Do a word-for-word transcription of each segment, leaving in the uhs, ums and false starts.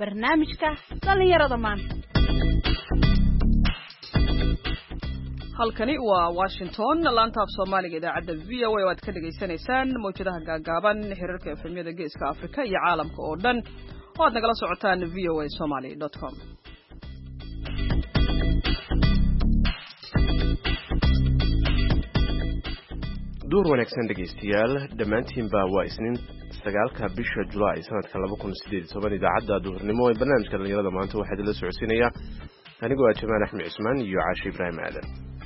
barnaamijka dhalinyarada maanta. halkani waa Washington laanta af Soomaaliga idaacada V O A waad ka dhageysanaysaan mowjadaha gaagaaban xiriirka efemyada geeska Afrika iyo caalamka oo dhan oo aad nagala socotaan v o a somali dot com. duur wanaagsan dhegeystayaal dhammaantiinba waa isniin sagaalka bisha July sanadka laba kun sideed iyo toban idaacada duhurnimo ee barnaamijka dhalinyarada maanta waxaa idin la socodsiinaya anigoo ah Jamaal Axmed Cismaan iyo Caashi Ibraahim Aadan.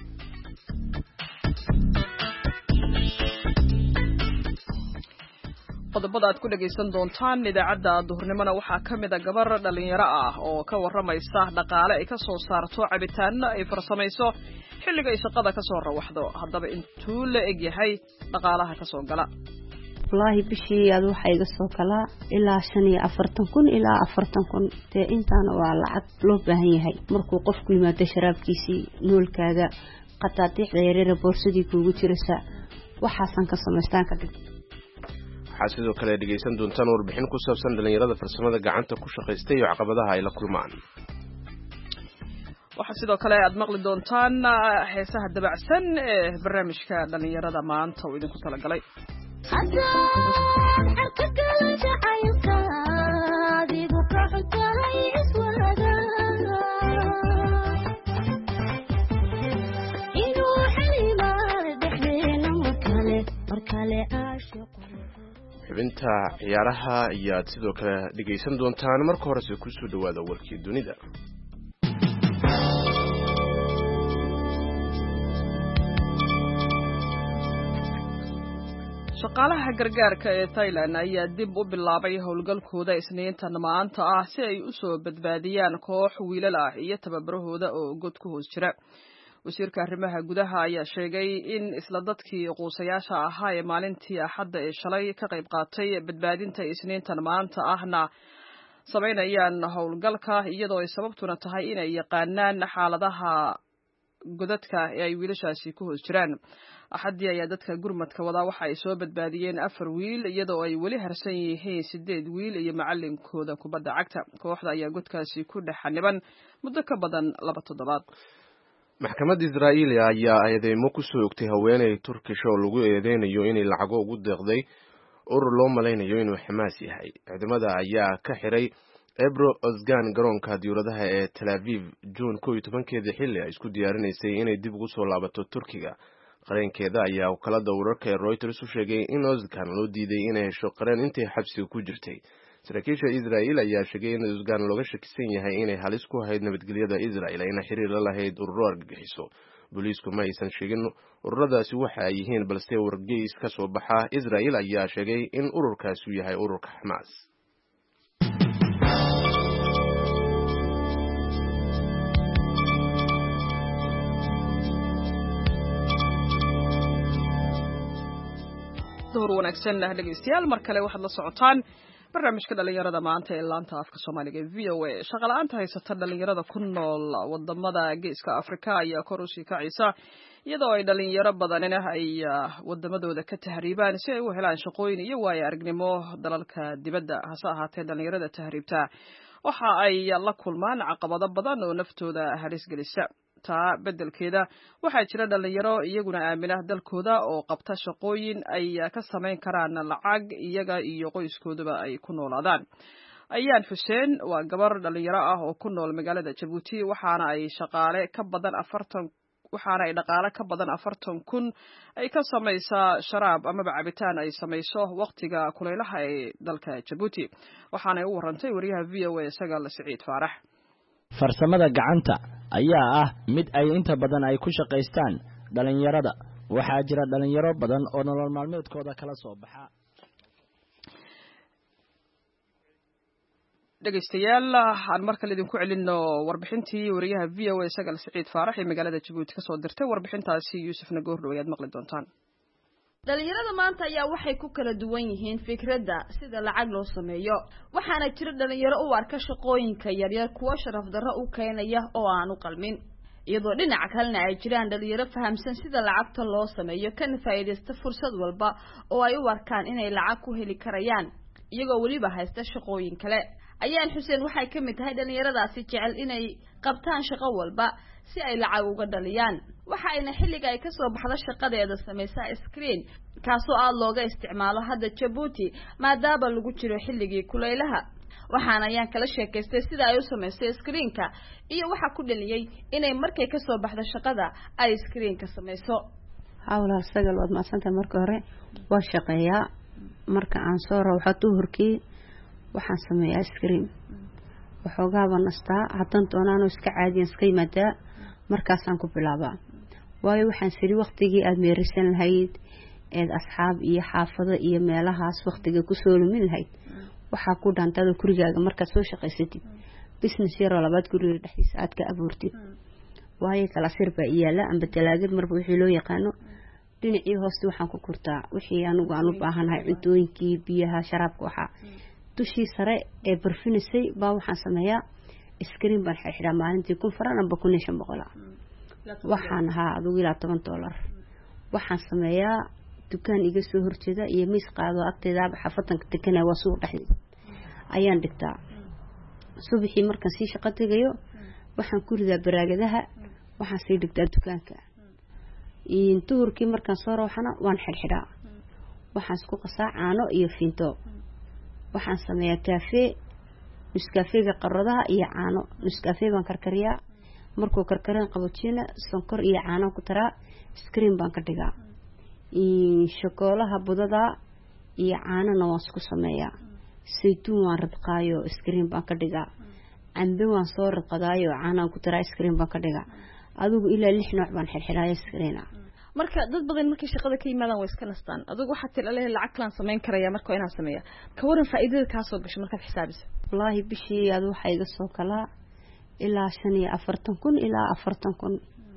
qodobada aad ku dhageysan doontaan idaacada duhurnimona waxaa kamid ah gabar dhalinyaro ah oo ka waramaysa dhaqaale ay ka soo saarto cabitaano ay farsamayso xilliga ay shaqada ka soo rawaxdo haddaba intuu la eg yahay dhaqaalaha ka soo gala. wallahi bishii aad waxa iga soo kala ilaa shan iyo afartan kun ilaa afartan kun ee intaana waa lacag loo baahan yahay markuu qofku yimaado sharaabkiisii noolkaaga qataatiixda yareera boorsadii kuugu jiraysa waxaasan ka samaystaan ka dhig. waxaa sidoo kale dhegeysan doontaan warbixin ku saabsan dhalinyarada farsamada gacanta ku shaqaystay iyo caqabadaha ay la kulmaan. waxaa sidoo kale aad maqli doontaan heesaha dabacsan ee barnaamijka dhalinyarada maanta uu idinku talagalay. xubinta ciyaaraha ayaad sidoo kale dhegeysan doontaan marka horese ku soo dhawaada warkii dunida. shaqaalaha gargaarka ee Thailand ayaa dib u bilaabay howlgalkooda isniintan maanta ah si ay u soo badbaadiyaan koox wiilal ah iyo tababarahooda oo god ku hoos jira. wasiirka arrimaha gudaha ayaa sheegay in isla dadkii quusayaasha ahaa ee maalintii axadda ee shalay ka qayb qaatay badbaadinta isniintan maanta ahna sameynayaan howlgalka iyadoo ay sababtuna tahay inay yaqaanaan xaaladaha godadka ee ay wiilashaasi ku hoos jiraan. axaddii ayaa dadka gurmadka wadaa waxa ay soo badbaadiyeen afar wiil iyadoo ay weli harsan yihiin sideed wiil iyo macalinkooda kubadda cagta. kooxda ayaa godkaasi ku dhex xaniban muddo ka badan laba toddobaad. maxkamadda Israa'iil ayaa eedeymo ku soo ogtay haweeney Turkish oo lagu eedeynayo inay lacago ugu deeqday urur loo malaynayo inuu Xamaas yahay. ciidamada ayaa ka xiray Ebro Ozgan garoonka diyaaradaha ee Tel Aviv June kow iyo tobankeeda xilli ay isku diyaarinaysay inay dib ugu soo laabato Turkiga. qareenkeeda ayaa wakaalada wararka ee Reuters u sheegay in Ozgan loo diiday inay hesho qareen intii xabsiga ku jirtay. saraakiisha Israa'iil ayaa sheegay in Ozgan looga shakisan yahay inay halis ku hayd nabadgelyada Israa'iil ayna xiriir la lahayd ururo argagixiso. booliisku ma aysan sheegin ururadaasi waxa ay yihiin balse wargeys ka soo baxa Israa'iil ayaa sheegay in ururkaasi uu yahay ururka Xamaas. duhur wanaagsan dhegeystayaal mar kale waxaad la socotaan barnaamijka dhalinyarada maanta ee laanta afka Soomaaliga ee V O A. shaqa la'aanta haysata dhalinyarada ku nool wadamada geeska Afrika ayaa kor u sii kacaysa iyadoo ay dhalinyaro badanina ay wadamadooda ka tahriibaan si ay u helaan shaqooyin iyo waayo aragnimo dalalka dibadda. hase ahaatee dhalinyarada tahriibta waxa ay la kulmaan caqabado badan oo naftooda halis gelisa. taa bedelkeeda waxaa jira dhalinyaro iyaguna aamina dalkooda oo qabta shaqooyin ay ka samayn karaan lacag iyaga iyo qoyskooduba ay ku noolaadaan. ayaan Xuseen waa gabar dhalinyaro ah oo ku nool magaalada Djibouti waxaana ay shaqaale ka badan afartan waxaana ay dhaqaale ka badan afartan kun ay ka samaysaa sharaab ama cabitaan ay samayso waqtiga kulaylaha ee dalka Djibouti. waxaana ay u warantay wariyaha V O A Sagal Saciid Faarax. farsamada gacanta ayaa ah mid ay inta badan ay ku shaqaystaan dhalinyarada. waxaa jira dhalinyaro badan oo nolol maalmeedkooda kala soo baxa. dhegeystayaal aan markale idinku celino warbixintii wariyaha V O A Sagal Saciid Faarax ee magaalada Djibouti ka soo dirtay. warbixintaasi Yuusufna goordhow ayaad maqli doontaan. dhalinyarada maanta ayaa waxay ku kala duwan yihiin fikradda sida lacag loo sameeyo. waxaana jira dhalinyaro u arka shaqooyinka yaryar kuwa sharaf darro u keenaya oo aan u qalmin, iyadoo dhinaca kalena ay jiraan dhalinyaro fahamsan sida lacagta loo sameeyo kana faa'iideysta fursad walba oo ay u arkaan inay lacag ku heli karayaan iyagoo waliba haysta shaqooyin kale. ayaan xuseen waxay ka mid tahay dhalinyaradaasi jecel inay qabtaan shaqo walba si ay lacag uga dhaliyaan waxa ayna xilliga ay kasoo baxdo shaqadeeda samaysaa screen kaasoo aad looga isticmaalo hadda Djibouti maadaama lagu jiro xilligii kulaylaha waxaan ayaan kala sheekaystay sida ay u samaysay screenka iyo waxa ku dhaliyay inay markay kasoo baxdo shaqada ay screenka samayso hawla sagal wad maasanta marka hore waa shaqeeyaa marka aan soo raaxo tuhurkii waxaan sameeyaa screen waxoogaa banastaa hadan doonaan iska caadiyan iska yimaada markaasaan ku bilaabaa waayo waxaan siri waqtigii aad meerisan lahayd ee asxaab iyo xaafado iyo meelahaas waqtiga ku soo lumin lahayd waxa ku dhaantada gurigaaga marka soo shaqeysatid business yar labaad guriga dhexdiisa aad ka abuurtid waayo kala sirba iyaala amba talaagad marba wixii loo yaqaano dhinacii hooste waxaan ku kurtaa wixii anigu aan u baahanahay cuntooyinkii biyaha sharaabka waxa dushii sare ee barfinisay baa waxaan sameeyaa screen baan xirxiraa maalintii kun faran amba kun iyo shan boqol waxaan ahaa adigu ilaa toban dollar waxaan sameeyaa dukaan iga soo horjeeda iyo miis qaado agteeda xafadanka deganaa waa suuq dhexdeeda ayaan dhigtaa subaxii markaan sii shaqo tagayo waxaan ku ridaa baraagadaha waxaan sii dhigtaa dukaanka in tuhurkii markaan soo rooxana waan xirxiraa waxaan isku qasaa caano iyo finto waxaan sameeyaa kaafe nuskafeega qaradaha iyo caano nuskafe baan karkariyaa markuu karkarin qaboojina sonkor iyo caano ku taraa screen baan ka dhigaa in shokolaha budada iyo caanana waan isku sameeyaa saytuun waan radqaayo screen baan ka dhigaa cambe waan soo radqadaayo caanaan ku taraa screen baan ka dhigaa adigu ilaa lix nooc baan xirxiraaya screen marka dad badan markay shaqada ka yimaadaan way iska nastaan adigu waxa tilaaleeyahay lacag klaan sameyn karaya marka inaan sameeyo ka waran faa'iidada ka soo gashay marka xisaabiso wallahi bishii aad waxa iga soo kala ilaa shan iyo afartan kun ilaa afartan kun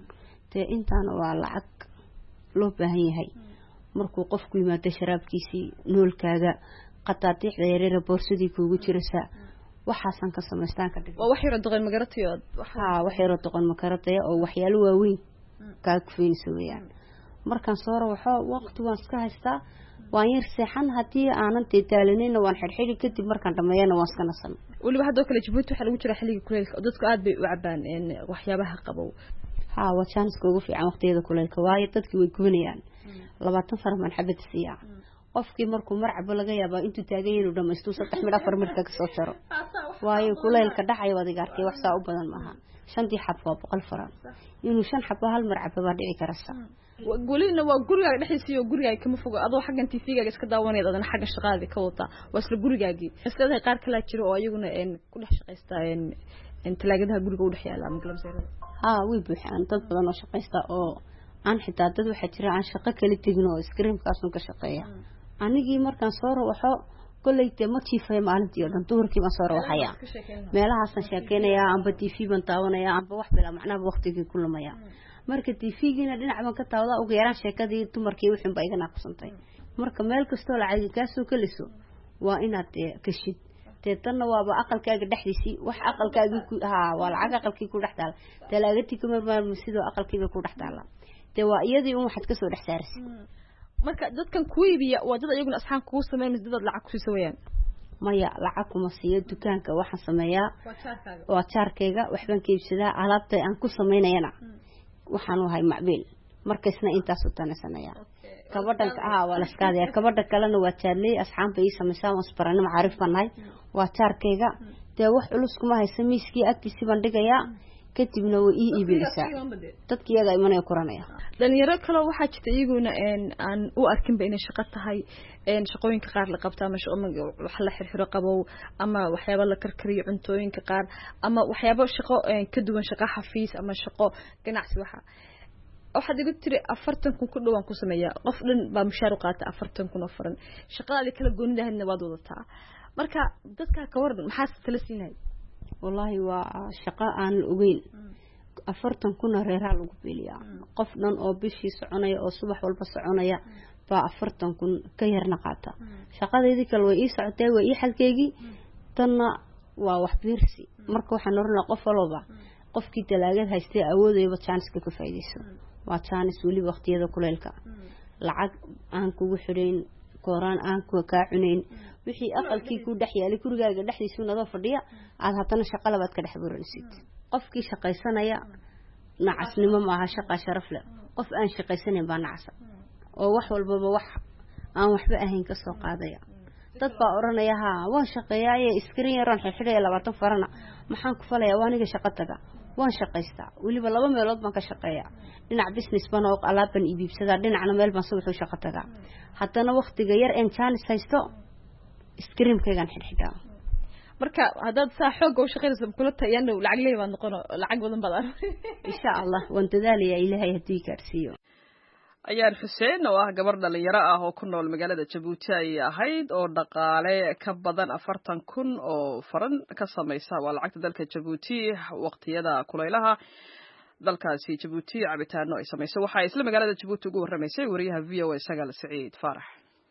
te intaan waa lacag loo baahan yahay markuu qofku yimaado sharaabkiisii noolkaaga qataatiixda yareera boorsadii kuugu jiraysa waxaasan ka samaystaan ka dhig waa wax yar doqon magaratayo waxa wax yar doqon magarataya oo waxyaalo waaweyn ka kufeenayso weeyaan markaan soo raaxo waqti waan iska haystaa waan yar seexan hadii aanan teetaalinayna waan xirxiri kadib markaan dhameeyana waan iska nasan waliba hadoo kale Djibouti waxa lagu jira xilliga kuleylka dadku aad bay u cabaan in waxyaabaha qabow ha waa chance ugu fiican waqtiyada kuleylka waayo dadku way gubanayaan labaatan far man xabad siiya qofkii markuu marcabo laga yaabaa intuu taagan yahay inuu dhamaysto saddex mid afar mid ka soo taro waayo kuleylka dhaxay wada gaartay wax saa u badan maaha shantii xab waa boqol faran inuu shan xab hal marcabo baa dhici karasa gulina waa guriga dhexdiisa gurigaaga kama fogo adoo xaggan T V-gaaga iska daawanayad adana xagga shaqada ka wata waa isla gurigaagii isladay qaar kala jiro oo ayaguna een ku dhex shaqeysta een in talaagadaha guriga u dhex yaala ama galabseerada ha way buuxaan dad badan oo shaqeysta oo aan xitaa dad waxa jira aan shaqo kala tagin oo screen-kaas ka shaqeeya anigii markaan soo raaxo kulleeyte ma jiifay maalintii oo dhan duhurkii ma soo raaxaya meelahaasan sheekeynaya amba T V ban taawanaya amba wax bila macnaha waqtigii ku lumaya marka T V-giina dhinac ban ka taawada ugu yaraan sheekadii dumarkii wixin ba iga naqsantay marka meel kasto lacag ka soo kaliso waa inaad kashid teetanna waaba aqalkaaga dhaxdiisi wax aqalkaaga ku ha waa lacag aqalkii ku dhaxdaal talaagati kuma baan sidoo aqalkiiba ku dhaxdaala te waa iyadii uu waxad ka soo dhax saarsi marka dadkan kuwiibiya wadada iyaguna asxaan kugu sameeyay dad lacag ku sameeyaan maya lacag kuma siiyo dukaanka waxa sameeyaa waa charkeyga waxban ka iibsadaa alaabta aan ku sameynayna waxaan wahay macbiil markaasna intaas u tanaysanaya kabadhan ah wala iskaadaya kabadha kalena waa jaarley asxaan bay sameeyaan wasbarana maarif banahay waa charkeyga te wax culus kuma haysan miiskii agtiisa bandhigaya kadibna way ii iibinaysaa dadkii iyaga imanay kuranaya dhalinyaro kale waxa jirta iyaguna een aan u arkin ba inay shaqo tahay een shaqooyinka qaar la qabta ama wax la xirxiro qabow ama waxyaabo la karkariyo cuntooyinka qaar ama waxyaabo shaqo ka duwan shaqo xafiis ama shaqo ganacsi waxa waxa digu tiri afartan kun ku dhawaan ku sameeyaa qof dhan baa mushaar u qaata afartan kun oo faran shaqada kala goonidaheedna waad wadataa marka dadka ka waran maxaa tala siinay wallahi waa shaqo aan ogeyn afartan kun reeraa lagu beeliyaa qof dhan oo bishii soconaya oo subax walba soconaya baa afartan kun ka yarna qaata shaqadeedii kale way ii socotay way ii xalkeegii tanna waa wax biirsi marka waxaan oranaa qof walba qofkii talaagad haystay awoodayba chance ka faa'iideyso waa chance wali waqtiyada kuleelka lacag aan kugu xireen kooraan aan ku ka cunayn wixii aqalkii ku dhex yaalay gurigaaga dhexdiisa nado fadhiya aad haddana shaqo labaad ka dhex buranaysid qofkii shaqaysanaya nacasnimo ma aha shaqo sharaf leh qof aan shaqaysanayn baa nacasa oo wax walba wax aan waxba ahayn ka soo qaadaya dad baa oranaya ha waan shaqeeyaa iskrin yaran xixidhay labaatan farana maxaan ku falayaa waaniga shaqo taga waan shaqaystaa waliba laba meelood baan ka shaqeeyaa dhinac business baan oo alaaban iibsada dhinacna meel baan subax u shaqo taga haddana waqtiga yar aan chance haysto iskrimkaygan xidhxidhaa marka haddaad saa xoog u shaqeynayso kula tayano lacag leey baan noqon lacag badan badan insha Allah waan dadaalayaa ilaahay hadii gaarsiiyo ayaan xuseen oo ah gabar dhalinyaro ah oo ku nool magaalada Jabuuti ay ahayd oo dhaqaale ka badan afartan kun oo faran ka samaysa waa lacagta dalka Jabuuti waqtiyada kulaylaha dalkaasi Jabuuti cabitaano ay samayso waxa isla magaalada Jabuuti ugu waramaysay wariyaha V O A Sagal Saciid Faarax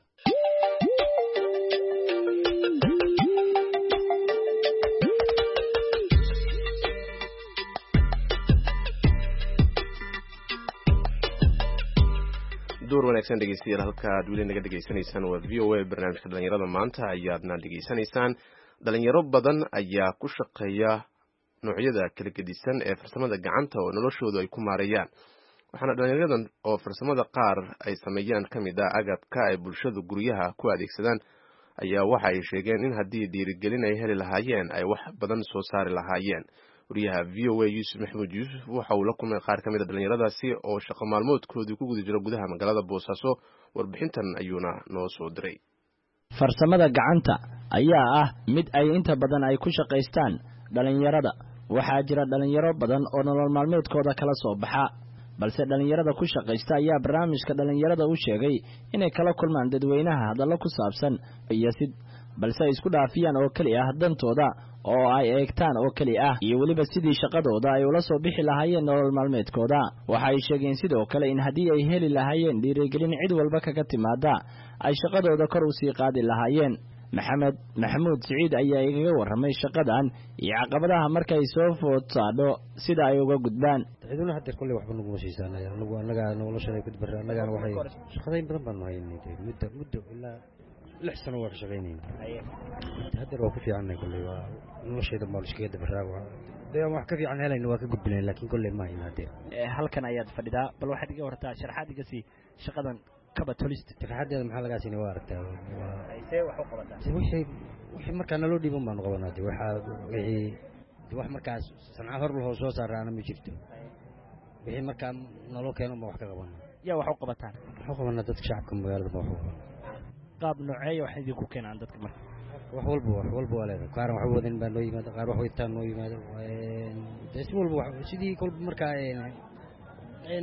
door wanaagsan dhegeystayaal halka aad weli naga dhegeysanaysaan waa V O A barnaamijka dhalinyarada maanta ayaadna dhegeysanaysaan dhalinyaro badan ayaa ku shaqeeya noocyada kala gedisan ee farsamada gacanta oo noloshoodu ay ku maareeyaan waxaana dhalinyaradan oo farsamada qaar ay sameeyaan ka mid ah agabka ay bulshada guryaha ku adeegsadaan ayaa waxa ay sheegeen in haddii dhiirigelin ay heli lahaayeen ay wax badan soo saari lahaayeen wariyaha V O A Yuusuf Maxamuud Yuusuf waxa uu la kulmay qaar ka mid ah dhalinyaradaasi oo shaqo maalmoodkoodii ku guda jira gudaha magaalada Boosaaso warbixintan ayuuna noo soo diray farsamada gacanta ayaa ah mid ay inta badan ay ku shaqaystaan dhalinyarada waxaa jira dhalinyaro badan oo nolol maalmeedkooda kala soo baxa balse dhalinyarada ku shaqaysta ayaa barnaamijka dhalinyarada u sheegay inay kala kulmaan dadweynaha hadallo ku saabsan iyo sid balse ay isku dhaafiyaan oo kali ah dantooda oo ay eegtaan oo kali ah iyo waliba sidii shaqadooda ay ula soo bixi lahaayeen nolol maalmeedkooda waxa ay sheegeen sidoo kale in haddii ay heli lahaayeen dhiirigelin cid walba kaga timaada ay shaqadooda kor u sii qaadi lahaayeen maxamed maxamuud siciid ayaa igaga warramay shaqadan iyo caqabadaha markay soo food saadho sida ay uga gudbaan ciduna hadda kulli waxba nagu siisaan anagu anaga noloshana ku dibara anaga waxay shaqadeyn badan baan haynay muddo muddo ilaa lix sano waa shaqaynayna hadda waa ku fiicanay kulli waa nolosheeda ma iskaga dibara dee wax ka fiican helayna waa ka gudbinay laakiin kulli ma haynaadee halkan ayaad fadhidaa bal waxaad iga wartaa sharaxaad iga sii shaqadan kaba tolist sharaxadeeda maxaa laga siinay waa aragtaa waa ay wax u qabataa wixii wixii markaa naloo dhiiban baan qabanaa dee waxa wixii wax markaas sanca hor loo soo saarana ma jirto wixii markaa naloo keeno ma wax ka qabanaa yaa wax u qabataan wax u qabanaa dadka shacabka magaalada ma wax u qabanaa qaab nooceeya wax idinku keenaan dadka marka wax walba wax walba waa leedahay qaar wax wadan baa noo yimaada qaar wax waytaan noo yimaada dee si walba sidii kolba markaa een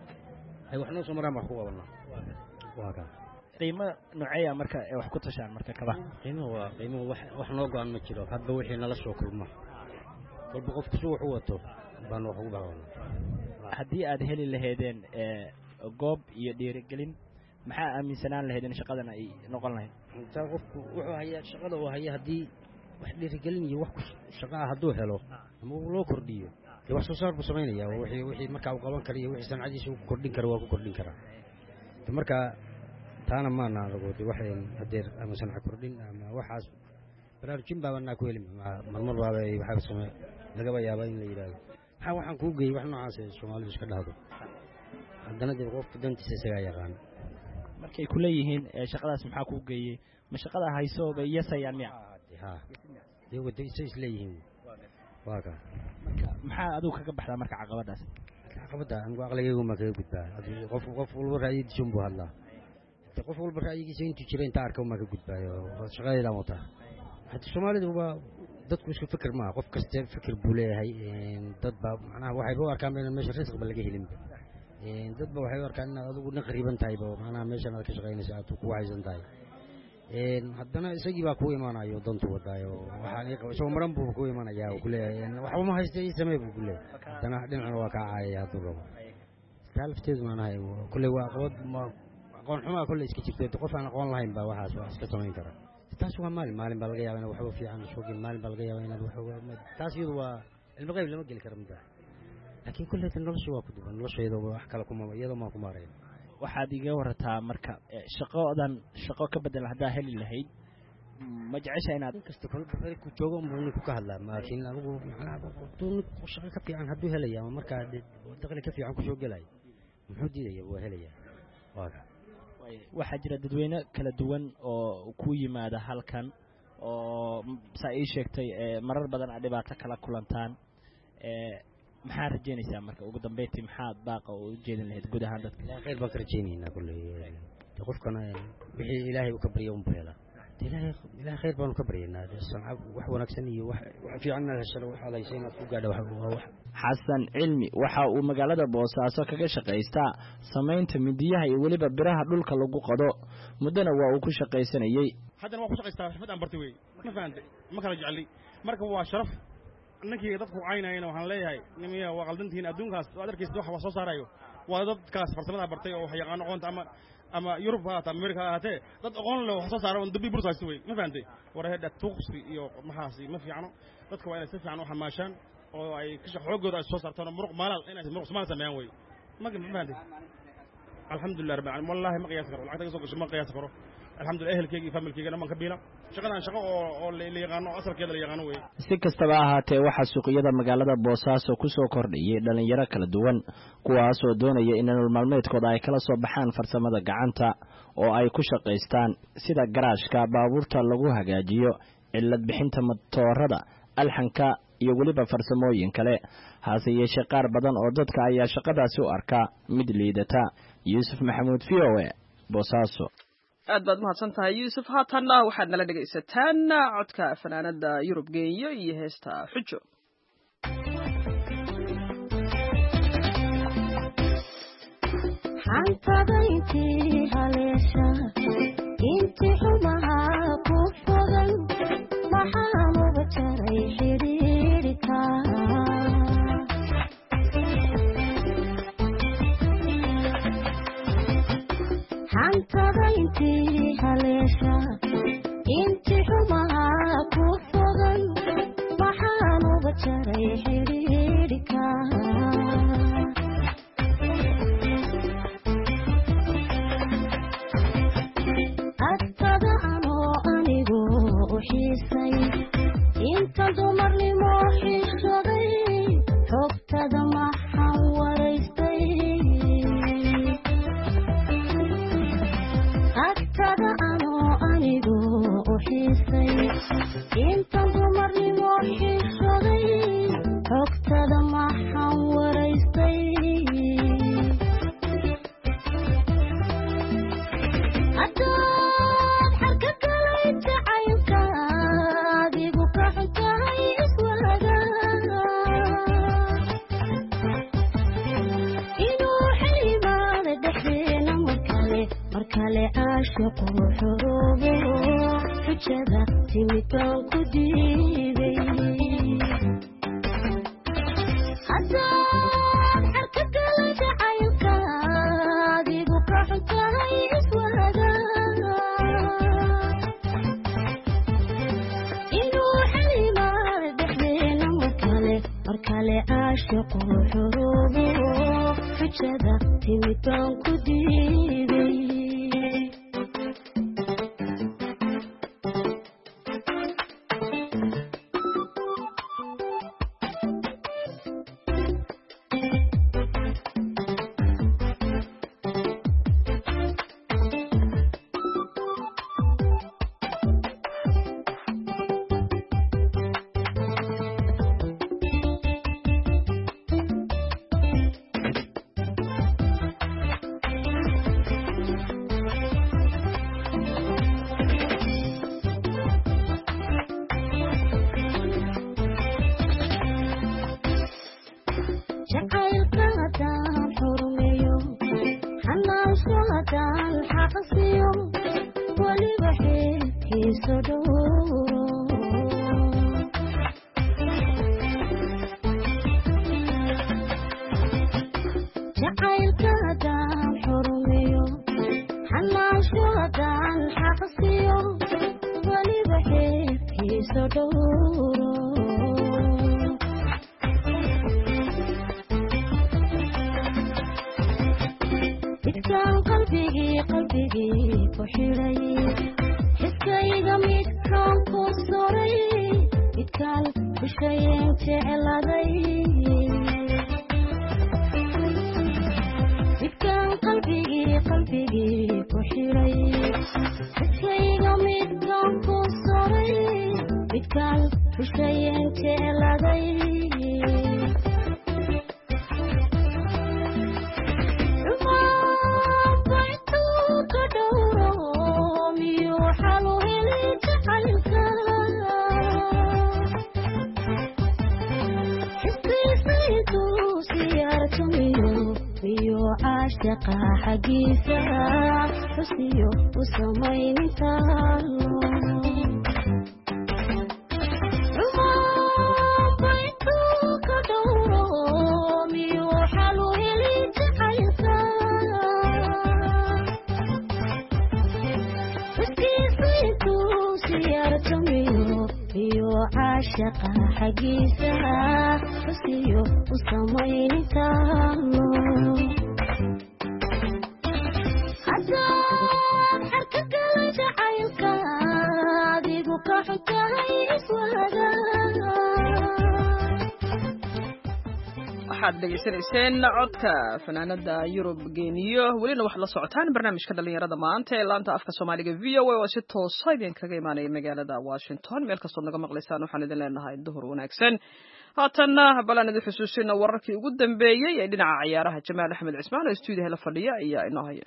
ay wax noo soo maraan wax ku qabanaa waa ka qiimo nooceeya marka ay wax ku tashaan marka kaba qiimo waa qiimo wax wax noo go'an ma jiro hadba wixii nala soo kulma kolba qofku soo wax u wato baan wax ugu baahanaa haddii aad heli lahaydeen goob iyo dhiirigelin maxaa aaminsanaan lahaydeen shaqadan ay noqon lahayd inta qofku wuxuu hayaa shaqada uu hayaa haddii wax dhiirigelin iyo wax shaqo ah hadduu helo ama loo kordhiyo dee wax soo saar buu samaynayaa wixii wixii markaa uu qaban kara iyo wixii sanacadiisa uu kordhin kara waa ku kordhin karaa marka taana maana anagu de waxaan hadeer ama sanac kordhin ama waxaas baraarujin baa anaa ku heli marmar baaba waxaa samee lagaba yaaba in la yiraahdo waxa waxaan ku geeyay wax noocaas ah Soomaalidu iska dhahdo haddana dib qofka dantiisa isaga yaqaan markay ku leeyihiin shaqadaas maxaa ku geeyay ma shaqada hayso bay yasayaan miya ha dee wada is leeyihiin waa ka maxaa adigu kaga baxdaa marka caqabadaas caqabada anigu aqligaygu ma kaga gudbaa qof qof walba ra'yigiisa buu hadlaa qof walba ra'yigiisa intuu jira inta arka ma ka gudbaayo shaqadeeda wata hadda Soomaalidu waa dadku isku fikir ma qof kasta fikir buu leeyahay dad baa macnaha waxay u arkaan in meesha risq ba laga helin een dad baa waxay u arkaan in adigu naqriban tahay baa macnaha meesha aad ka shaqaynayso aad ku haysan tahay een haddana isagii baa ku imaanayo dantu wadaayo waxaan ay qabso maran buu ku imaanayaa oo kuleeyahay waxba ma haysto ay sameey buu kuleeyahay haddana dhinacna waa ka caayaya haduu rabo talafteed macnaha kullee waa qabad ma aqoon xumaa kullee iska jirto qof aan aqoon lahayn baa waxaas waa iska samayn kara taas waa maalin maalin baa laga yaabaa in waxba fiican soo gel maalin baa laga yaabaa in waxba taas iyadu waa ilmo qayb lama geli karo mid laakiin kullee noloshu waa ku duban nolosheedu wax kala kuma iyadoo ma ku maareeyo waxaad iga warataa marka shaqoodan shaqo ka bedel haddaa heli lahayd ma jecesha inaad kasta ku joogo muhiim ku ka hadlaa laakiin anigu macnaha shaqo ka fiican hadduu helaya ama markaa dakhli ka fiican ku soo galay muxuu diidaya waa helaya waaga waxaa jira dadweyne kala duwan oo ku yimaada halkan oo saa ii sheegtay marar badan aad dhibaato kala kulantaan maxaa rajaynaysaa marka ugu dambeyntii maxaad baaqa u jeedin lahayd guud ahaan dadka ilaahay khayr baan ka rajaynaynaa kulley qofkana wixii ilaahay uu ka baryo un beela ilaahay ilaahay khayr baan ka baryaynaa samcad wax wanaagsan iyo wax fiican la hesho waxa la yeeshay inaad ku gaadho wax xasan cilmi waxa uu magaalada Boosaaso kaga shaqaystaa samaynta midiyaha iyo waliba biraha dhulka lagu qado mudana waa uu ku shaqaysanayay haddana waa ku shaqaystaa xirfad aan bartay way ma fahanti ma kala jeceli marka waa sharaf annagii dadku caynayna waxaan leeyahay nimiya waa qaldantiin adduunkaas waad arkaysid wax soo saarayo waa dadkaas farsamada bartay oo wax yaqaan aqoonta ama ama Yurub ha America haatee dad aqoon leh wax soo saaro oo dubi bursaas way ma fahanti wareeda tuqsi iyo maxaasi ma fiicno dadka waa inay si fiican u xamaashaan oo ay ka shaqooggooda soo saartaan muruq maalal inay muruq Soomaali sameeyaan way ma fahanti alxamdulillah rabbil alamin wallahi ma qiyaas karo lacagta soo gashay ma qiyaas karo alxamdulillah ehelkayga familkayga dhammaan ka biila shaqadan shaqo oo oo la yaqaano asalkeeda la yaqaano way si kastaba ahaatee waxa suuqyada magaalada Boosaaso ku soo kordhiyay dhalinyaro kala duwan kuwaas oo doonaya in nolol maalmeedkooda ay kala soo baxaan farsamada gacanta oo ay ku shaqaystaan sida garaashka baabuurta lagu hagaajiyo cilad bixinta matoorada alxanka iyo waliba farsamooyin kale haase yeeshee qaar badan oo dadka ayaa shaqadaasi u arka mid liidata Yuusuf Maxamuud V O A Boosaaso aad baad mahadsan tahay Yuusuf haatanna waxaad nala dhegaysataan codka fanaanada Yurub Geeyo iyo heesta Xujo xantabaynti haleesha inti xumaha ku fogan maxaan uga jaray xiriirka xantabaynti haleesha inti xumaha ku fogan maxaan uga jaray xiriirka adtada anoo anigu u xiisay inta dumarnimo xishoday xogtada maxaan waraystay adtada anoo anigu u xiisay inta dumarnimo xishoday xogtada maxaan waraystay haddaad xarka galay jacaylka adigu ka xuntahay iswaaga inuu xilimaada dhexdeena markale markale caashiqu xuruubo xujada timitaan ku diiday haddaad xarka galay jacaylka adigu ka xuntahay iswaaga inuu xilimaada dhexdeena markale markale caashiqu xuruubo xujada timitaan ku diiday midkaan qalbigii qalbigii ku xidhay xiskayga midkaan ku soray midkaan xushayeen jecladay midkaan qalbigii qalbigii ku xidhay xiskayga midkaan ku soray midkaan xushayeen jecladay عاشق حقيسة حسيو وسمين تالو وما بيتو كدورو ميو حلو هلي تحيسا حسيسيتو سيارة ميو ميو عاشق حقيسة حسيو وسمين تالو waxaad dhegaysanayseen codka fanaanada Yurub Geeniyo welina waxaad la socotaan barnaamijka dhalinyarada maanta ee laanta afka Soomaaliga V O A oo si toos ah idin kaga imaanaya magaalada Washington meel kastoo naga maqlaysaan waxaan idin leenahay duhur wanaagsan haatanna balan idin xusuusina wararkii ugu dambeeyay ee dhinaca ciyaaraha Jamaal Axmed Cismaan oo stuudiyaha la fadhiya ayaa inoo haya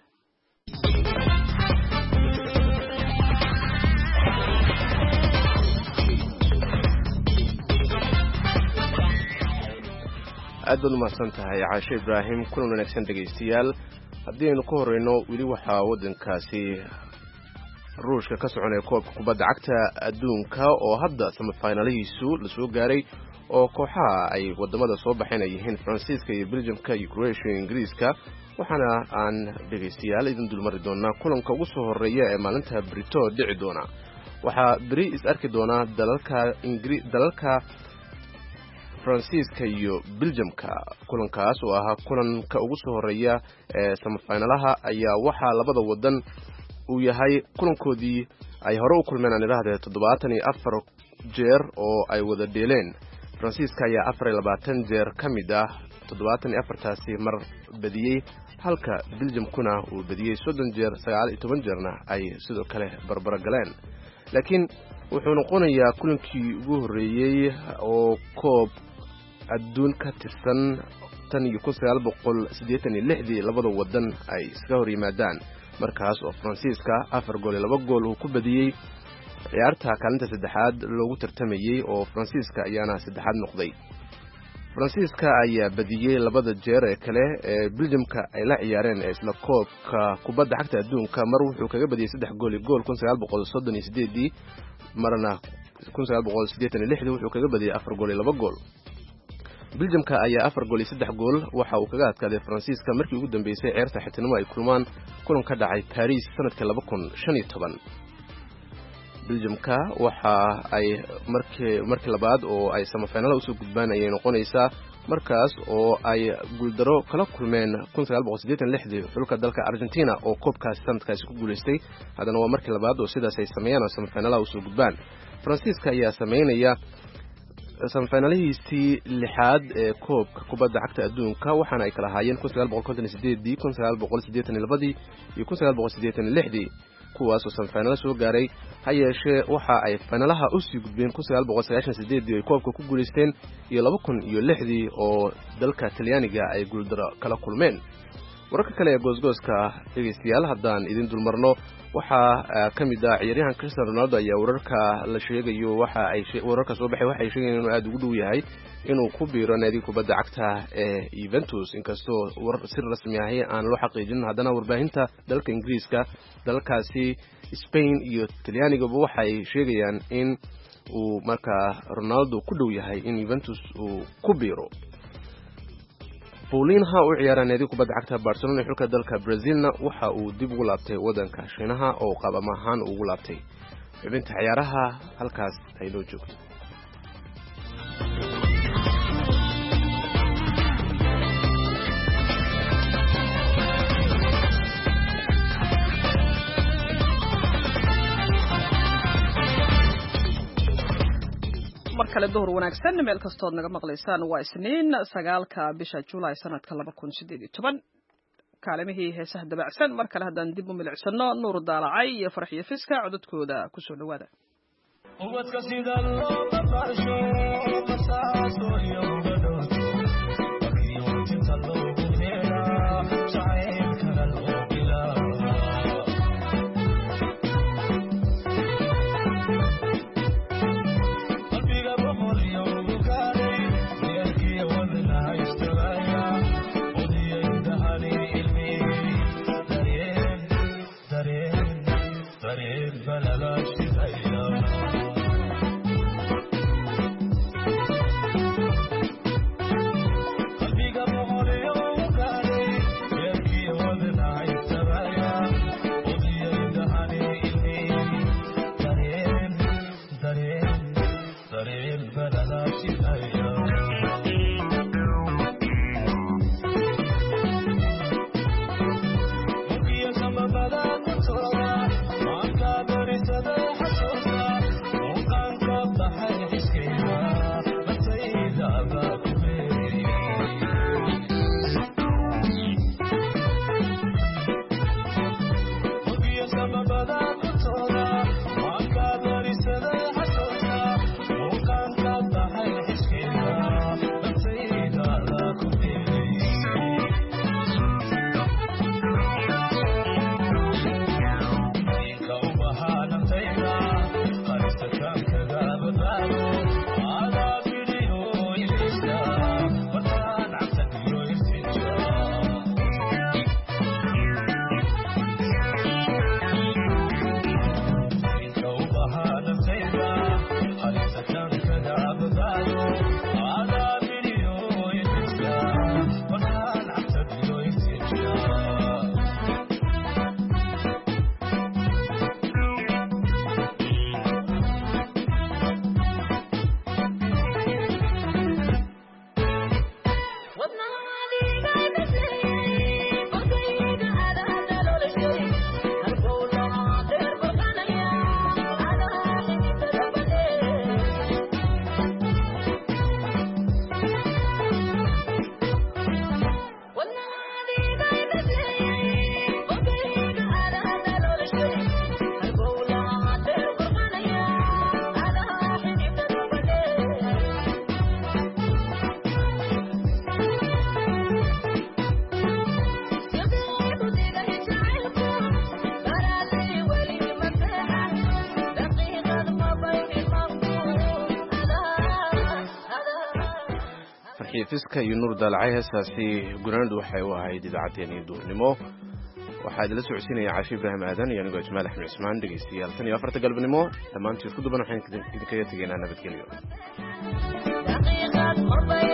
aad baad umahadsan tahay caashe ibraahim kulan wanaagsan dhegaystayaal haddii aynu ku horeyno weli waxaa waddankaasi ruushka ka soconaya koobka kubadda cagta adduunka oo hadda semifinalihiisu lasoo gaaray oo kooxaha ay wadamada soo baxeen ay yihiin faransiiska iyo belgiumka iyo croatia iyo ingiriiska waxaana aan dhegaystayaal idin dulmari doonaa kulanka ugu soo horeeya ee maalinta brito dhici doona waxaa beri is arki doona dalalka ingri dalalka faransiiska iyo belgiumka kulankaas oo ahaa kulanka ugu soo horeeya ee semifinalaha ayaa waxaa labada wadan uu yahay kulankoodii ay hore u kulmeen aan idhaahdee toddobaatan iyo afar jeer oo ay wada dheeleen faransiiska ayaa afar iyo labaatan jeer ka mid ah toddobaatan iyo afartaasi mar badiyey halka belgiumkuna uu badiyey soddon jeer sagaal iyo toban jeerna ay sidoo kale barbara galeen laakiin wuxuu noqonayaa kulankii ugu horreeyey oo koob adduun ka tirsan tan iyo kun sagaal boqol siddeetan iyo lixdii labada wadan ay iska hor yimaadaan markaas oo faransiiska afar gool iyo laba gool uu ku badiyey ciyaarta kaalinta saddexaad loogu tartamayey oo faransiiska ayaana saddexaad noqday faransiiska ayaa badiyey labada jeer ee kale ee belgiumka ay la ciyaareen ee isla koobka kubadda cagta adduunka mar wuxuu kaga badiyey saddex gool iyo gool kun sagaal boqol soddon iyo sideedii marna kun sagaal boqol siddeetan iyo lixdii wuxuu kaga badiyey afar gool iyo laba gool belgiumka ayaa afar gool iyo saddex gool waxa uu kaga adkaaday faransiiska markii ugu dambeysay ciyaarta xigtinimo ay kulmaan kulan ka dhacay Paris sanadkii laba kun shan iyo toban belgiumka waxa ay markii markii labaad oo ay semifinal u soo gudbaan ayay noqonaysaa markaas oo ay guuldaro kala kulmeen kun sagaal boqol siddeetan iyo lixdii xulka dalka Argentina oo koobkaas sanadkaasi ku guuleystay hadana waa markii labaad oo sidaas ay sameeyaan oo semifinal u soo gudbaan faransiiska ayaa sameynaya semifinalihiisii lixaad ee koobka kubadda cagta adduunka waxaana ay kala haayeen kun sagaal boqol konton iyo sideedii kun sagaal boqol siddeetan iyo labadii iyo kun sagaal boqol siddeetan iyo lixdii kuwaas oo semifinal soo gaaray ha yeeshee waxa ay finalaha u sii gudbeen kun sagaal boqol sagaashan iyo sideedii ay koobka ku guuleysteen iyo laba kun iyo lixdii oo dalka Talyaaniga ay guuldaro kala kulmeen wararka kale ee goosgooska dhegeystayaal haddaan idin dulmarno waxaa ka mid ah ciyaaryahan Cristiano Ronaldo ayaa wararka la sheegayo waxa ay wararka soo baxay waxa ay sheegayaan inuu aad ugu dhow yahay inuu ku biiro naadiga kubadda cagta ee Juventus inkastoo war sir rasmi ah aan loo xaqiijin haddana warbaahinta dalka Ingiriiska dalkaasi Spain iyo Talyaaniga waxa ay sheegayaan in uu marka Ronaldo ku dhow yahay in Juventus uu ku biiro Paulinho oo ciyaara naadiga kubadda cagta Barcelona xulka dalka Brazilna waxa uu dib ugu laabtay wadanka Shiinaha oo qaab ahaan ugu laabtay xubinta ciyaaraha halkaas ay loo joogto kale duhur wanaagsan meel kastood naga maqlaysaan waa isniin sagaalka bisha July sanadka laba kun sideed iyo toban kaalimihii heesaha dabacsan mar kale haddaan dib u milicsano nuur daalacay iyo farxiyo fiska codadkooda ku soo dhawaada ubadka sida loo babaasho basaaso iyo badooto wakiyo tinta loogu heeraa jacaylkana loo bilaa fiska iyo nuur daalacay heestaasi gunaanadu waxay u ahayd idaacaddeenii duurnimo waxaa idinla socodsiinaya caashi ibraahim aadan iyo anigoo jamaal axmed cismaan dhegaystayaal tan iyo afarta galabnimo dhammaantii isku duban waxaan idinkaga tegaynaa nabadgelyo